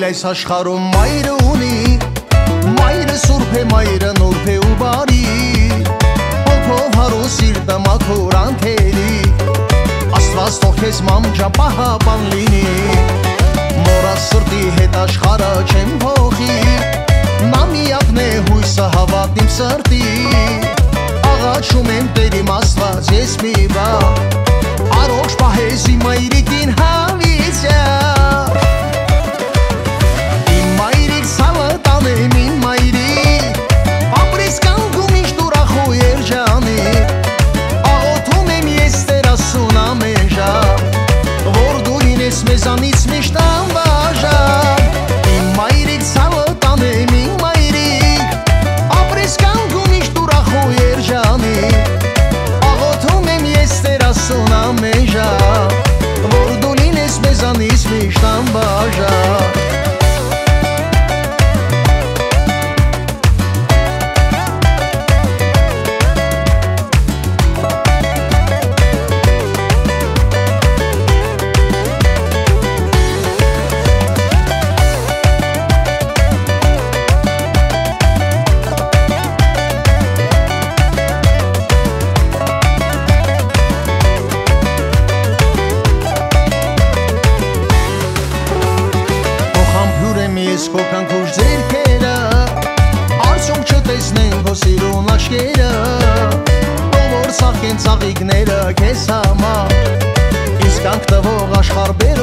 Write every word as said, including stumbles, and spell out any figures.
այս աշխարում մայրը ունի, մայրը սուրբ է, մայրը նուրբ է ու բարի, հոգով հարու սիրտը մաքուր անթերի, Աստված թող քեզ մամջա պահապան լինի, մորս սրտի հետ աշխարհը չեմ փոխի, նա միակն է հույսը հավատն իմ սրտի, աղաչում եմ Տեր իմ Աստված ես մի բան, առողջ պահես իմ մայրիկին հավիցյա Մեզանից միշտ անբաժան Իմ մայրիկ ցավը տանեմ իմ մայրիկ Ապրես կանգում միշտ ուրախ ու երջանիկ Աղոթում եմ ես Տեր Աստծուն ամեն ժամ Որ դու լինես մեզանից միշտ անբաժան Ես քո կանքուշ ձերքերը Արդյոք չտեսնեն քո սիրուն աչքերը Ով որ սաղկեն ծաղիկները քեզ համար Իսկ կանք տվող աշխարհ